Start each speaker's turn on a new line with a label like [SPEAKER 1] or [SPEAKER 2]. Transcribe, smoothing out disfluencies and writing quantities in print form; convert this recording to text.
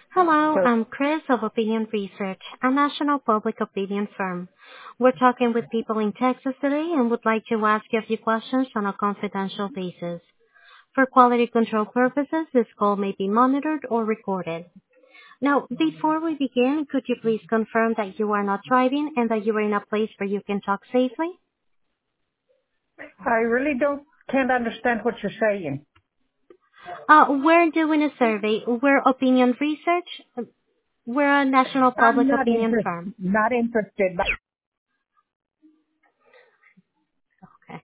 [SPEAKER 1] Hello,
[SPEAKER 2] So
[SPEAKER 1] I'm Chris of Opinion Research, a national public opinion firm. We're talking with people in Texas today and would like to ask you a few questions on a confidential basis. For quality control purposes, this call may be monitored or recorded. Now, before we begin, could you please confirm that you are not driving and that you are in a place where you can talk safely?
[SPEAKER 2] I really can't understand what you're saying.
[SPEAKER 1] We're doing a survey. We're Opinion Research. We're a national
[SPEAKER 2] I'm
[SPEAKER 1] public opinion firm.
[SPEAKER 2] not interested.